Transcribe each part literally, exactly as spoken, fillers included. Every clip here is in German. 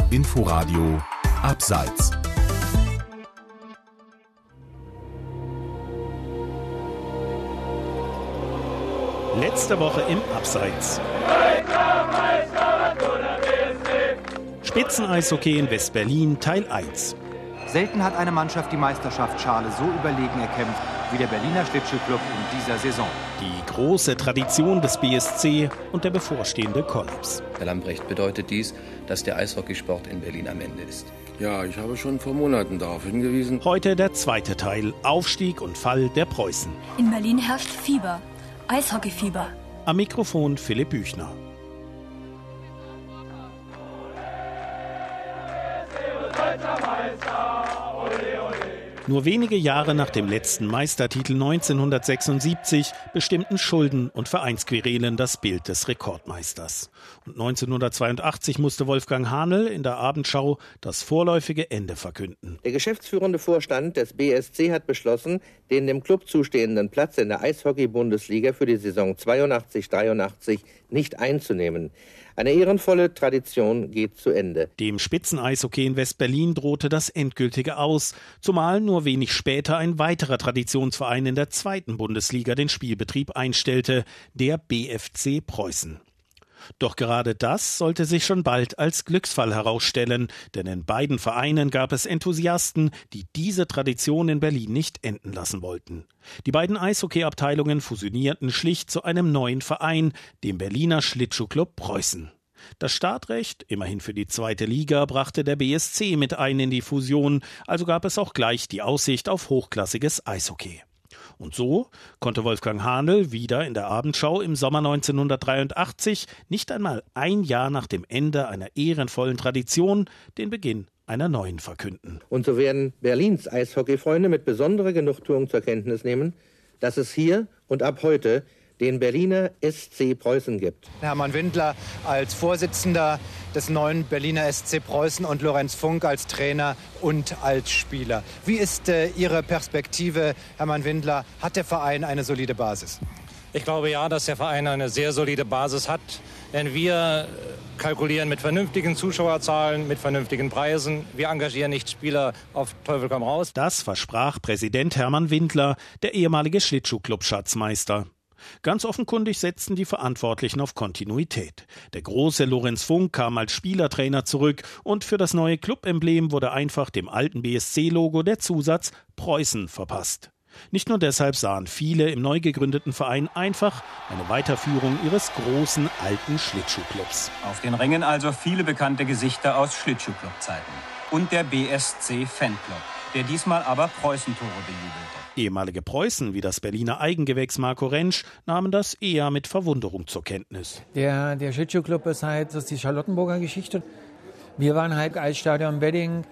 Inforadio Abseits. Letzte Woche im Abseits. Spitzeneishockey in West-Berlin, Teil eins. Selten hat eine Mannschaft die Meisterschaftsschale so überlegen erkämpft wie der Berliner Schlittschuhclub in dieser Saison. Die große Tradition des B S C und der bevorstehende Kollaps. Herr Lambrecht, bedeutet dies, dass der Eishockeysport in Berlin am Ende ist? Ja, ich habe schon vor Monaten darauf hingewiesen. Heute der zweite Teil, Aufstieg und Fall der Preußen. In Berlin herrscht Fieber, Eishockeyfieber. Am Mikrofon Philipp Büchner. Nur wenige Jahre nach dem letzten Meistertitel neunzehnhundertsechsundsiebzig bestimmten Schulden und Vereinsquerelen das Bild des Rekordmeisters. Und neunzehnhundertzweiundachtzig musste Wolfgang Hahnl in der Abendschau das vorläufige Ende verkünden. Der geschäftsführende Vorstand des B S C hat beschlossen, den dem Klub zustehenden Platz in der Eishockey-Bundesliga für die Saison zweiundachtzig dreiundachtzig nicht einzunehmen. Eine ehrenvolle Tradition geht zu Ende. Dem Spitzeneishockey in West-Berlin drohte das endgültige Aus, zumal nur wenig später ein weiterer Traditionsverein in der zweiten Bundesliga den Spielbetrieb einstellte, der B F C Preußen. Doch gerade das sollte sich schon bald als Glücksfall herausstellen, denn in beiden Vereinen gab es Enthusiasten, die diese Tradition in Berlin nicht enden lassen wollten. Die beiden Eishockey-Abteilungen fusionierten schlicht zu einem neuen Verein, dem Berliner Schlittschuhclub Preußen. Das Startrecht, immerhin für die zweite Liga, brachte der B S C mit ein in die Fusion, also gab es auch gleich die Aussicht auf hochklassiges Eishockey. Und so konnte Wolfgang Hahnl wieder in der Abendschau im Sommer neunzehnhundertdreiundachtzig, nicht einmal ein Jahr nach dem Ende einer ehrenvollen Tradition, den Beginn einer neuen verkünden. Und so werden Berlins Eishockeyfreunde mit besonderer Genugtuung zur Kenntnis nehmen, dass es hier und ab heute den Berliner S C Preußen gibt. Hermann Windler als Vorsitzender des neuen Berliner S C Preußen und Lorenz Funk als Trainer und als Spieler. Wie ist äh, Ihre Perspektive, Hermann Windler? Hat der Verein eine solide Basis? Ich glaube ja, dass der Verein eine sehr solide Basis hat. Denn wir kalkulieren mit vernünftigen Zuschauerzahlen, mit vernünftigen Preisen. Wir engagieren nicht Spieler auf Teufel komm raus. Das versprach Präsident Hermann Windler, der ehemalige Schlittschuhclub-Schatzmeister. Ganz offenkundig setzten die Verantwortlichen auf Kontinuität. Der große Lorenz Funk kam als Spielertrainer zurück und für das neue Clubemblem wurde einfach dem alten B S C-Logo der Zusatz Preußen verpasst. Nicht nur deshalb sahen viele im neu gegründeten Verein einfach eine Weiterführung ihres großen alten Schlittschuhclubs. Auf den Rängen also viele bekannte Gesichter aus Schlittschuhclub-Zeiten. Und der B S C-Fanclub, der diesmal aber Preußentore bejubelte. Ehemalige Preußen wie das Berliner Eigengewächs Marco Rentsch nahmen das eher mit Verwunderung zur Kenntnis. Der, der Schlittschuhclub ist halt, das ist die Charlottenburger Geschichte. Wir waren halt Eisstadion Wedding.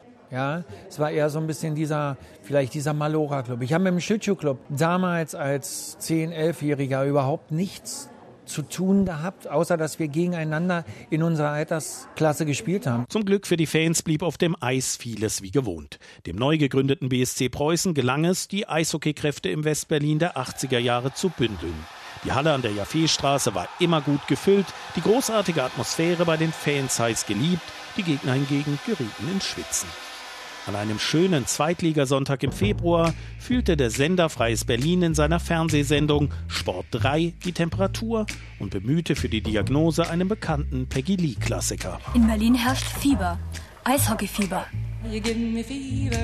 Ja, es war eher so ein bisschen dieser, vielleicht dieser Malora-Club. Ich habe mit dem Schlittschuhclub damals als zehn-, elfjähriger überhaupt nichts zu tun gehabt, außer dass wir gegeneinander in unserer Altersklasse gespielt haben. Zum Glück für die Fans blieb auf dem Eis vieles wie gewohnt. Dem neu gegründeten B S C Preußen gelang es, die Eishockeykräfte im Westberlin der achtziger Jahre zu bündeln. Die Halle an der Jaffeestraße war immer gut gefüllt, die großartige Atmosphäre bei den Fans heiß geliebt, die Gegner hingegen gerieten ins Schwitzen. An einem schönen Zweitligasonntag im Februar fühlte der Sender Freies Berlin in seiner Fernsehsendung Sport drei die Temperatur und bemühte für die Diagnose einen bekannten Peggy Lee-Klassiker. In Berlin herrscht Fieber, Eishockeyfieber. You give me fever.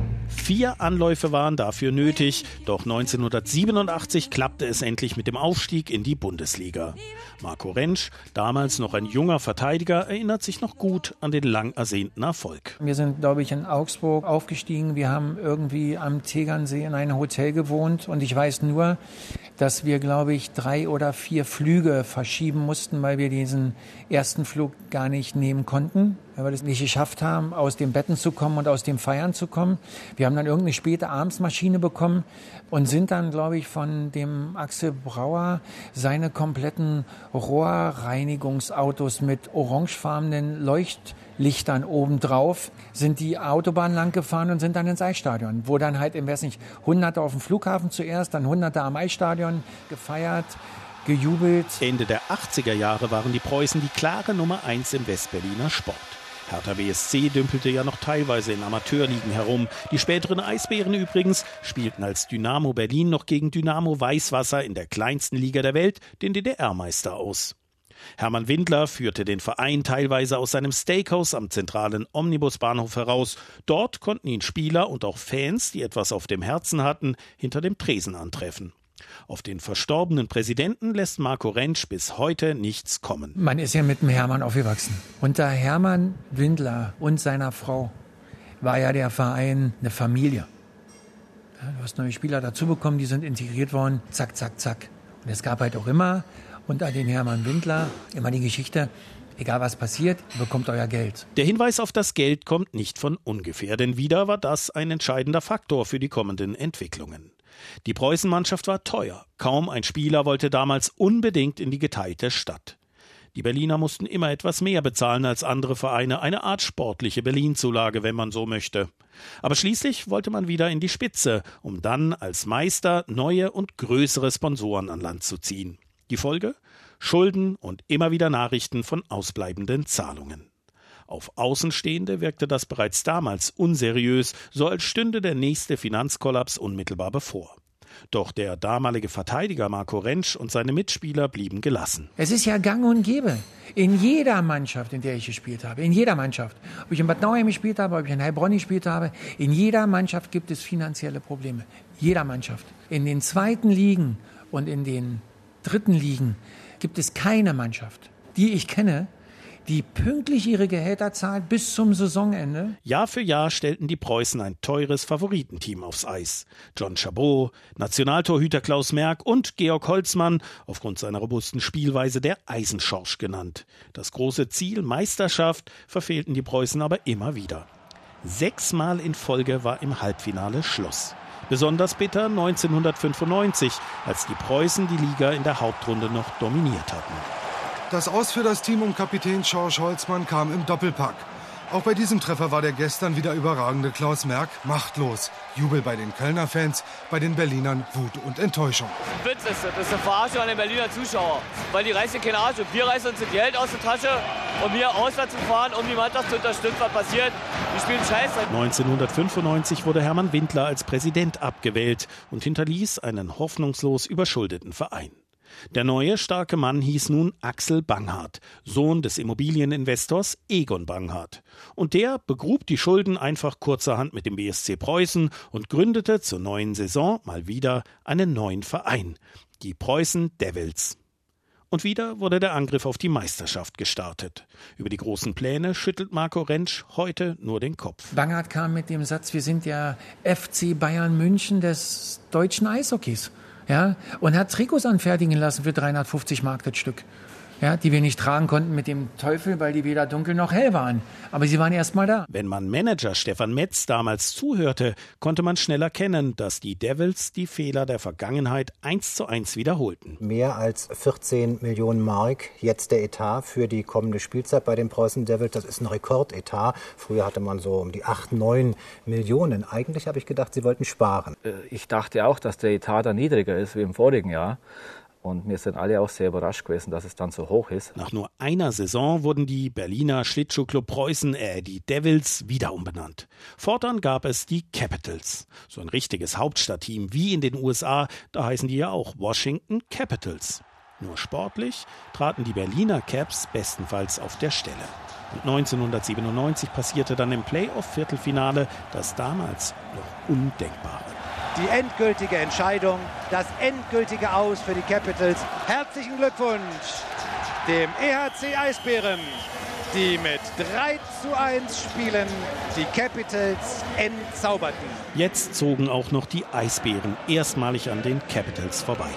Vier Anläufe waren dafür nötig, doch neunzehnhundertsiebenundachtzig klappte es endlich mit dem Aufstieg in die Bundesliga. Marco Rentsch, damals noch ein junger Verteidiger, erinnert sich noch gut an den lang ersehnten Erfolg. Wir sind, glaube ich, in Augsburg aufgestiegen. Wir haben irgendwie am Tegernsee in einem Hotel gewohnt und ich weiß nur, dass wir, glaube ich, drei oder vier Flüge verschieben mussten, weil wir diesen ersten Flug gar nicht nehmen konnten, weil wir das nicht geschafft haben, aus den Betten zu kommen und aus dem Feiern zu kommen. Wir haben dann irgendeine späte Abendsmaschine bekommen und sind dann, glaube ich, von dem Axel Brauer seine kompletten Rohrreinigungsautos mit orangefarbenen Leuchtlichtern obendrauf, sind die Autobahn lang gefahren und sind dann ins Eisstadion, wo dann halt, ich weiß nicht, Hunderte auf dem Flughafen zuerst, dann Hunderte am Eisstadion gefeiert, gejubelt. Ende der achtziger Jahre waren die Preußen die klare Nummer eins im Westberliner Sport. Hertha B S C dümpelte ja noch teilweise in Amateurligen herum. Die späteren Eisbären übrigens spielten als Dynamo Berlin noch gegen Dynamo Weißwasser in der kleinsten Liga der Welt, den D D R-Meister, aus. Hermann Windler führte den Verein teilweise aus seinem Steakhouse am zentralen Omnibusbahnhof heraus. Dort konnten ihn Spieler und auch Fans, die etwas auf dem Herzen hatten, hinter dem Tresen antreffen. Auf den verstorbenen Präsidenten lässt Marco Rentsch bis heute nichts kommen. Man ist ja mit dem Hermann aufgewachsen. Unter Hermann Windler und seiner Frau war ja der Verein eine Familie. Ja, du hast neue Spieler dazu bekommen, die sind integriert worden, zack, zack, zack. Und es gab halt auch immer unter den Hermann Windler immer die Geschichte, egal was passiert, ihr bekommt euer Geld. Der Hinweis auf das Geld kommt nicht von ungefähr, denn wieder war das ein entscheidender Faktor für die kommenden Entwicklungen. Die Preußenmannschaft war teuer. Kaum ein Spieler wollte damals unbedingt in die geteilte Stadt. Die Berliner mussten immer etwas mehr bezahlen als andere Vereine, eine Art sportliche Berlin-Zulage, wenn man so möchte. Aber schließlich wollte man wieder in die Spitze, um dann als Meister neue und größere Sponsoren an Land zu ziehen. Die Folge? Schulden und immer wieder Nachrichten von ausbleibenden Zahlungen. Auf Außenstehende wirkte das bereits damals unseriös, so als stünde der nächste Finanzkollaps unmittelbar bevor. Doch der damalige Verteidiger Marco Rentsch und seine Mitspieler blieben gelassen. Es ist ja gang und gäbe. In jeder Mannschaft, in der ich gespielt habe, in jeder Mannschaft, ob ich in Bad Nauheim gespielt habe, ob ich in Heilbronn gespielt habe, in jeder Mannschaft gibt es finanzielle Probleme. Jeder Mannschaft. In den zweiten Ligen und in den dritten Ligen gibt es keine Mannschaft, die ich kenne, die pünktlich ihre Gehälter zahlt bis zum Saisonende. Jahr für Jahr stellten die Preußen ein teures Favoritenteam aufs Eis. John Chabot, Nationaltorhüter Klaus Merck und Georg Holzmann, aufgrund seiner robusten Spielweise der Eisenschorsch genannt. Das große Ziel Meisterschaft verfehlten die Preußen aber immer wieder. Sechsmal in Folge war im Halbfinale Schluss. Besonders bitter neunzehnhundertfünfundneunzig, als die Preußen die Liga in der Hauptrunde noch dominiert hatten. Das Aus für das Team um Kapitän Schorsch Holzmann kam im Doppelpack. Auch bei diesem Treffer war der gestern wieder überragende Klaus Merck machtlos. Jubel bei den Kölner Fans, bei den Berlinern Wut und Enttäuschung. Witz ist das, das ist eine Verarsche an den Berliner Zuschauer. Weil die reißen keine Arsch und wir reißen uns das Geld aus der Tasche, um hier auswärts zu fahren, um die Mannschaft zu unterstützen, was passiert. Die spielen Scheiße. neunzehnhundertfünfundneunzig wurde Hermann Windler als Präsident abgewählt und hinterließ einen hoffnungslos überschuldeten Verein. Der neue, starke Mann hieß nun Axel Banghart, Sohn des Immobilieninvestors Egon Banghart. Und der begrub die Schulden einfach kurzerhand mit dem B S C Preußen und gründete zur neuen Saison mal wieder einen neuen Verein, die Preußen Devils. Und wieder wurde der Angriff auf die Meisterschaft gestartet. Über die großen Pläne schüttelt Marco Rentsch heute nur den Kopf. Banghart kam mit dem Satz, wir sind der F C Bayern München des deutschen Eishockeys. Ja, und hat Trikots anfertigen lassen für dreihundertfünfzig Mark das Stück. Ja, die wir nicht tragen konnten mit dem Teufel, weil die weder dunkel noch hell waren. Aber sie waren erst mal da. Wenn man Manager Stefan Metz damals zuhörte, konnte man schnell erkennen, dass die Devils die Fehler der Vergangenheit eins zu eins wiederholten. Mehr als vierzehn Millionen Mark, jetzt der Etat für die kommende Spielzeit bei den Preußen Devils. Das ist ein Rekordetat. Früher hatte man so um die acht, neun Millionen. Eigentlich habe ich gedacht, sie wollten sparen. Ich dachte auch, dass der Etat da niedriger ist wie im vorigen Jahr. Und wir sind alle auch sehr überrascht gewesen, dass es dann so hoch ist. Nach nur einer Saison wurden die Berliner Schlittschuhclub Preußen, äh, die Devils, wieder umbenannt. Fortan gab es die Capitals. So ein richtiges Hauptstadtteam wie in den U S A, da heißen die ja auch Washington Capitals. Nur sportlich traten die Berliner Caps bestenfalls auf der Stelle. Und neunzehnhundertsiebenundneunzig passierte dann im Playoff-Viertelfinale das damals noch Undenkbare. Die endgültige Entscheidung, das endgültige Aus für die Capitals. Herzlichen Glückwunsch dem E H C Eisbären, die mit drei zu eins Spielen die Capitals entzauberten. Jetzt zogen auch noch die Eisbären erstmalig an den Capitals vorbei.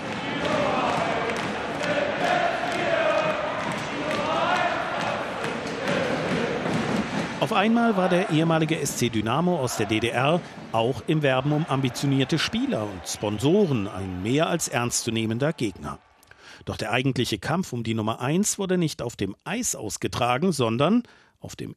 Auf einmal war der ehemalige S C Dynamo aus der D D R auch im Werben um ambitionierte Spieler und Sponsoren ein mehr als ernstzunehmender Gegner. Doch der eigentliche Kampf um die Nummer eins wurde nicht auf dem Eis ausgetragen, sondern auf dem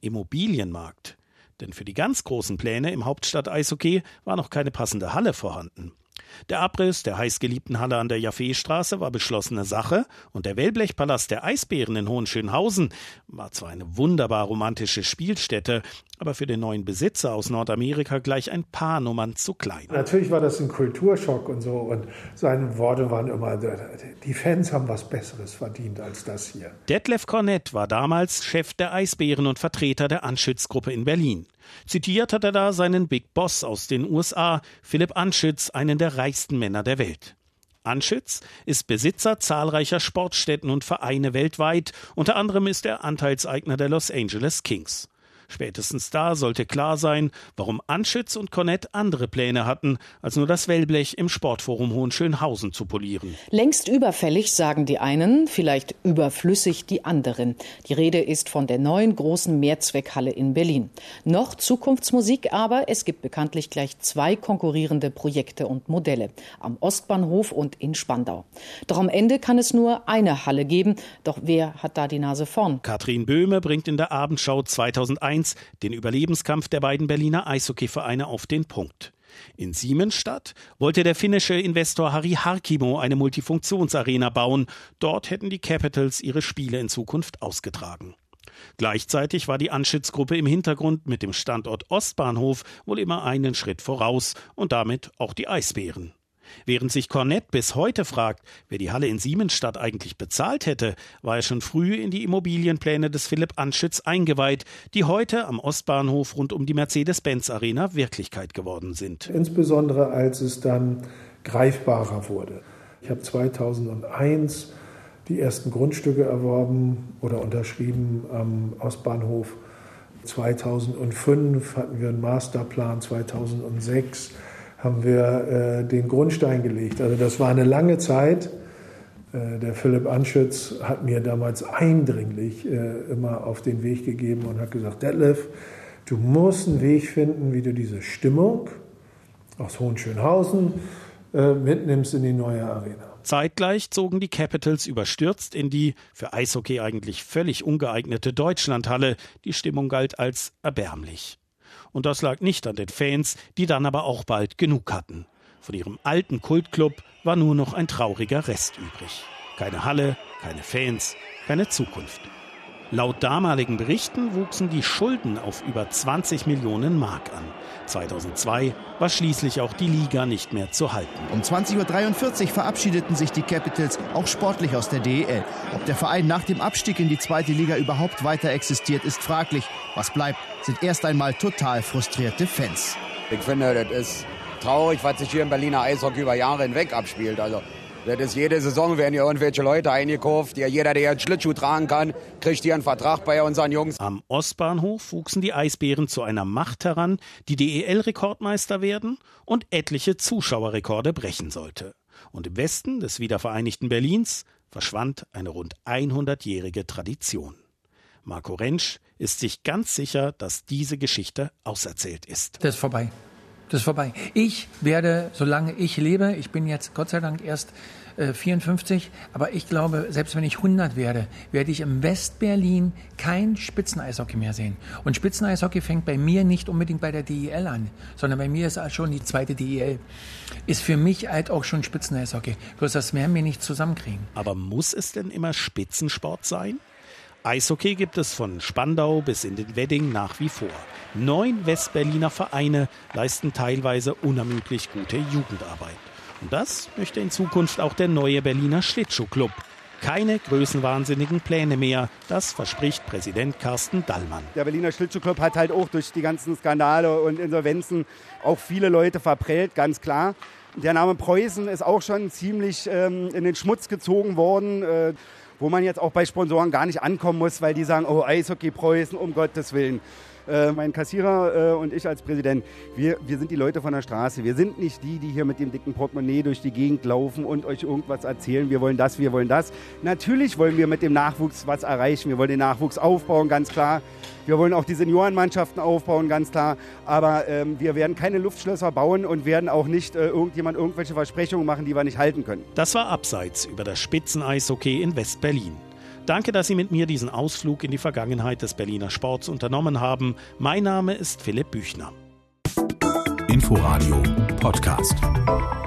Immobilienmarkt. Denn für die ganz großen Pläne im Hauptstadt-Eishockey war noch keine passende Halle vorhanden. Der Abriss der heißgeliebten Halle an der Jaffeestraße war beschlossene Sache und der Wellblechpalast der Eisbären in Hohenschönhausen war zwar eine wunderbar romantische Spielstätte, aber für den neuen Besitzer aus Nordamerika gleich ein paar Nummern zu klein. Natürlich war das ein Kulturschock und so und seine Worte waren immer, die Fans haben was Besseres verdient als das hier. Detlef Cornett war damals Chef der Eisbären und Vertreter der Anschütz-Gruppe in Berlin. Zitiert hat er da seinen Big Boss aus den U S A, Philipp Anschütz, einen der reichsten Männer der Welt. Anschütz ist Besitzer zahlreicher Sportstätten und Vereine weltweit, unter anderem ist er Anteilseigner der Los Angeles Kings. Spätestens da sollte klar sein, warum Anschütz und Cornett andere Pläne hatten, als nur das Wellblech im Sportforum Hohenschönhausen zu polieren. Längst überfällig, sagen die einen, vielleicht überflüssig die anderen. Die Rede ist von der neuen großen Mehrzweckhalle in Berlin. Noch Zukunftsmusik, aber es gibt bekanntlich gleich zwei konkurrierende Projekte und Modelle. Am Ostbahnhof und in Spandau. Doch am Ende kann es nur eine Halle geben. Doch wer hat da die Nase vorn? Katrin Böhme bringt in der Abendschau zweitausendeins den Überlebenskampf der beiden Berliner Eishockeyvereine auf den Punkt. In Siemensstadt wollte der finnische Investor Harri Harkimo eine Multifunktionsarena bauen. Dort hätten die Capitals ihre Spiele in Zukunft ausgetragen. Gleichzeitig war die Anschütz-Gruppe im Hintergrund mit dem Standort Ostbahnhof wohl immer einen Schritt voraus und damit auch die Eisbären. Während sich Cornett bis heute fragt, wer die Halle in Siemensstadt eigentlich bezahlt hätte, war er schon früh in die Immobilienpläne des Philipp Anschütz eingeweiht, die heute am Ostbahnhof rund um die Mercedes-Benz-Arena Wirklichkeit geworden sind. Insbesondere als es dann greifbarer wurde. Ich habe zweitausendeins die ersten Grundstücke erworben oder unterschrieben am Ostbahnhof. zweitausendfünf hatten wir einen Masterplan, zweitausendsechs haben wir äh, den Grundstein gelegt. Also das war eine lange Zeit. Äh, der Philipp Anschütz hat mir damals eindringlich äh, immer auf den Weg gegeben und hat gesagt, Detlef, du musst einen Weg finden, wie du diese Stimmung aus Hohenschönhausen äh, mitnimmst in die neue Arena. Zeitgleich zogen die Capitals überstürzt in die für Eishockey eigentlich völlig ungeeignete Deutschlandhalle. Die Stimmung galt als erbärmlich. Und das lag nicht an den Fans, die dann aber auch bald genug hatten. Von ihrem alten Kultclub war nur noch ein trauriger Rest übrig. Keine Halle, keine Fans, keine Zukunft. Laut damaligen Berichten wuchsen die Schulden auf über zwanzig Millionen Mark an. zweitausendzwei war schließlich auch die Liga nicht mehr zu halten. Um zwanzig Uhr dreiundvierzig verabschiedeten sich die Capitals auch sportlich aus der D E L. Ob der Verein nach dem Abstieg in die zweite Liga überhaupt weiter existiert, ist fraglich. Was bleibt, sind erst einmal total frustrierte Fans. Ich finde, das ist traurig, was sich hier im Berliner Eishockey über Jahre hinweg abspielt. Also das ist jede Saison, werden hier irgendwelche Leute eingekauft. Ja, jeder, der jetzt Schlittschuh tragen kann, kriegt hier einen Vertrag bei unseren Jungs. Am Ostbahnhof wuchsen die Eisbären zu einer Macht heran, die D E L-Rekordmeister werden und etliche Zuschauerrekorde brechen sollte. Und im Westen des wiedervereinigten Berlins verschwand eine rund hundertjährige Tradition. Marco Rentsch ist sich ganz sicher, dass diese Geschichte auserzählt ist. Das ist vorbei. Das ist vorbei. Ich werde, solange ich lebe, ich bin jetzt Gott sei Dank erst äh, vierundfünfzig, aber ich glaube, selbst wenn ich hundert werde, werde ich im Westberlin kein Spitzeneishockey mehr sehen. Und Spitzeneishockey fängt bei mir nicht unbedingt bei der D E L an, sondern bei mir ist halt schon die zweite D E L. Ist für mich halt auch schon Spitzeneishockey. Bloß das werden wir nicht zusammenkriegen. Aber muss es denn immer Spitzensport sein? Eishockey gibt es von Spandau bis in den Wedding nach wie vor. Neun Westberliner Vereine leisten teilweise unermüdlich gute Jugendarbeit. Und das möchte in Zukunft auch der neue Berliner Schlittschuhclub. Keine größenwahnsinnigen Pläne mehr, das verspricht Präsident Carsten Dallmann. Der Berliner Schlittschuhclub hat halt auch durch die ganzen Skandale und Insolvenzen auch viele Leute verprellt, ganz klar. Der Name Preußen ist auch schon ziemlich ähm, in den Schmutz gezogen worden, äh, wo man jetzt auch bei Sponsoren gar nicht ankommen muss, weil die sagen, oh, Eishockey Preußen, um Gottes Willen. Äh, mein Kassierer äh, und ich als Präsident, wir, wir sind die Leute von der Straße. Wir sind nicht die, die hier mit dem dicken Portemonnaie durch die Gegend laufen und euch irgendwas erzählen. Wir wollen das, wir wollen das. Natürlich wollen wir mit dem Nachwuchs was erreichen. Wir wollen den Nachwuchs aufbauen, ganz klar. Wir wollen auch die Seniorenmannschaften aufbauen, ganz klar. Aber ähm, wir werden keine Luftschlösser bauen und werden auch nicht äh, irgendjemand irgendwelche Versprechungen machen, die wir nicht halten können. Das war Abseits über das Spitzeneishockey in West-Berlin. Danke, dass Sie mit mir diesen Ausflug in die Vergangenheit des Berliner Sports unternommen haben. Mein Name ist Philipp Büchner. Inforadio Podcast.